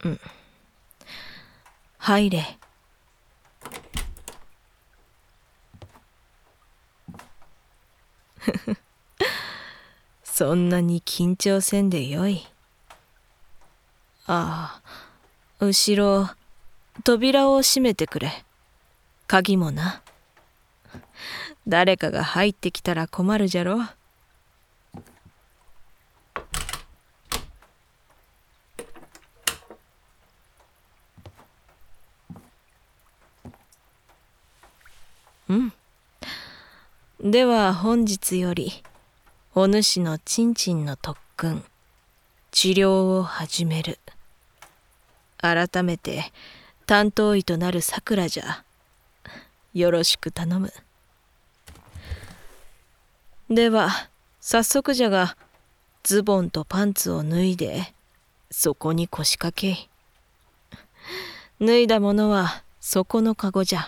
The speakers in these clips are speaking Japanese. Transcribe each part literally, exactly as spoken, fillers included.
うん。入れ。そんなに緊張せんでよい。ああ、後ろ、扉を閉めてくれ。鍵もな。誰かが入ってきたら困るじゃろ。うん。では本日より、お主のちんちんの特訓、治療を始める。改めて担当医となるさくらじゃ。よろしく頼む。では早速じゃが、ズボンとパンツを脱いでそこに腰掛け。脱いだものはそこのかごじゃ。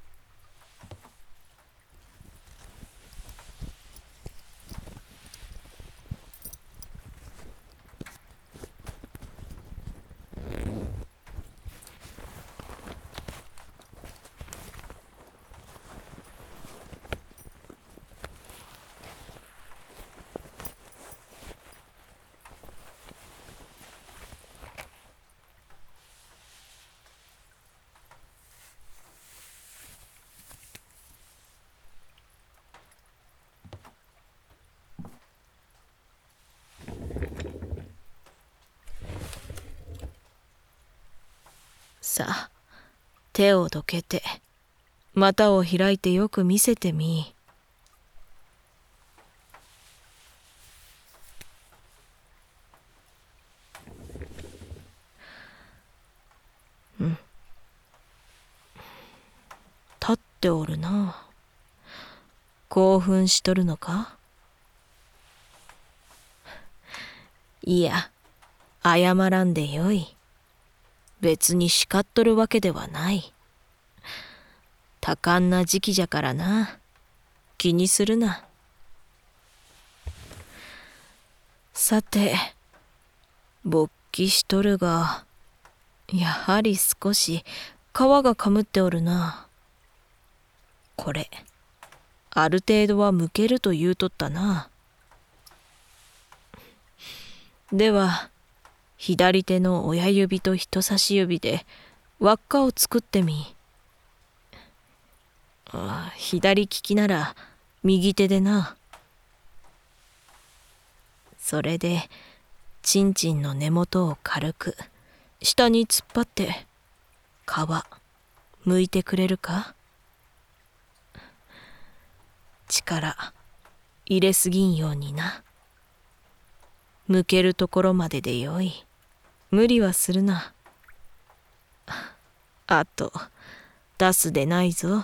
さあ、手をどけて股を開いてよく見せてみ。うん。立っておるな。興奮しとるのか。いや、謝らんでよい。別に叱っとるわけではない。多感な時期じゃからな。気にするな。さて、勃起しとるが、やはり少し皮がかむっておるな。これ、ある程度は剥けると言うとったな。では、左手の親指と人差し指で輪っかを作ってみ。あ、左利きなら右手でな。それでちんちんの根元を軽く下に突っ張って皮剥いてくれるか。力入れすぎんようにな。剥けるところまででよい。無理はするな。あと出すでないぞ。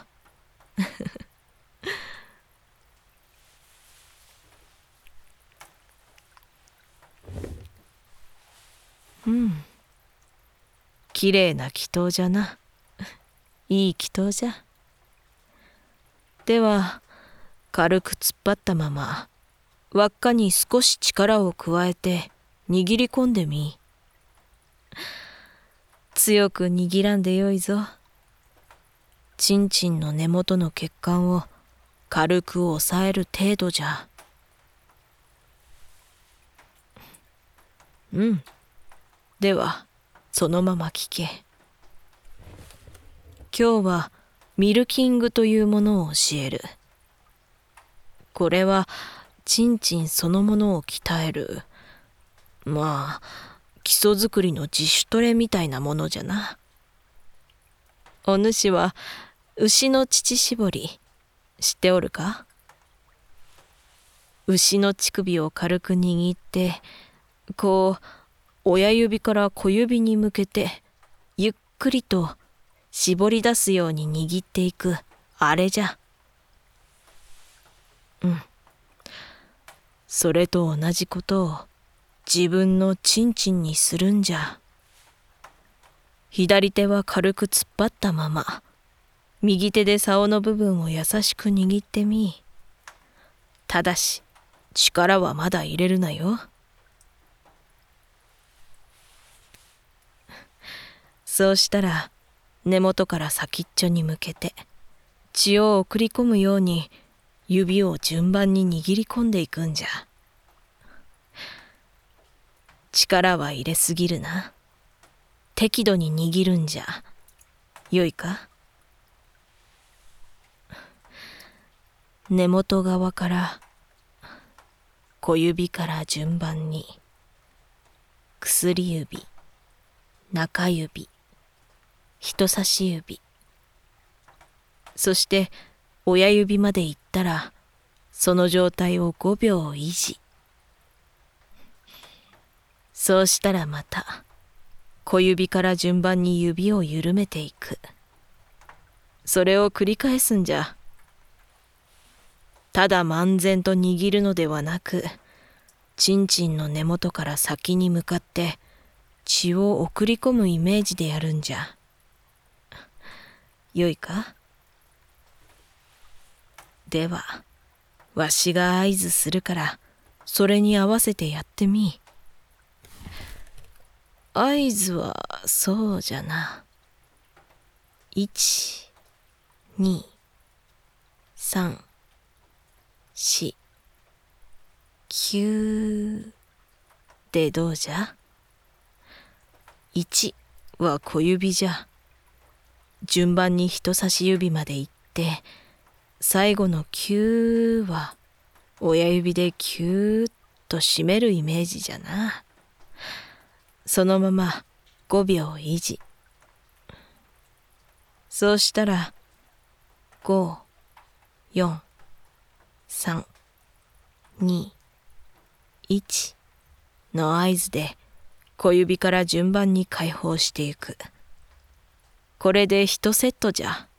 うん。きれいな祈祷じゃな。いい祈祷じゃ。では軽く突っ張ったまま輪っかに少し力を加えて握り込んでみ。強く握らんでよいぞ。ちんちんの根元の血管を軽く押さえる程度じゃ。うん。ではそのまま聞け。今日はミルキングというものを教える。これはちんちんそのものを鍛える、まあ基礎作りの自主トレみたいなものじゃな。お主は牛の乳搾り知っておるか。牛の乳首を軽く握ってこう親指から小指に向けてゆっくりと絞り出すように握っていくあれじゃ。うん。それと同じことを自分のちんちんにするんじゃ。左手は軽く突っ張ったまま、右手で竿の部分を優しく握ってみ。ただし力はまだ入れるなよ。 そうしたら根元から先っちょに向けて血を送り込むように指を順番に握り込んでいくんじゃ。力は入れすぎるな。適度に握るんじゃ。よいか。根元側から小指から順番に薬指、中指、人差し指、そして親指までいったらその状態をごびょう維持。そうしたらまた小指から順番に指を緩めていく。それを繰り返すんじゃ。ただ漫然と握るのではなく、ちんちんの根元から先に向かって血を送り込むイメージでやるんじゃ。よいか。では、わしが合図するから、それに合わせてやってみ。合図はそうじゃな。一、二、三、四、九でどうじゃ。一は小指じゃ。順番に人差し指まで行って、最後の九は親指でキューッと締めるイメージじゃな。そのままごびょう維持。そうしたらご、よん、さん、に、いちの合図で小指から順番に解放していく。これで一セットじゃ。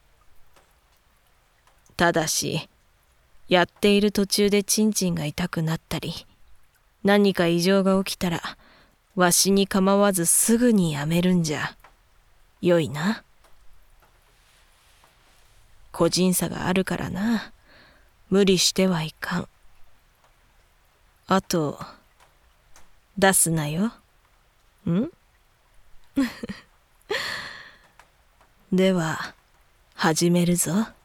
ただし、やっている途中でチンチンが痛くなったり、何か異常が起きたら、わしに構わずすぐにやめるんじゃ。よいな。個人差があるからな。無理してはいかん。あと、出すなよ。んでは、始めるぞ。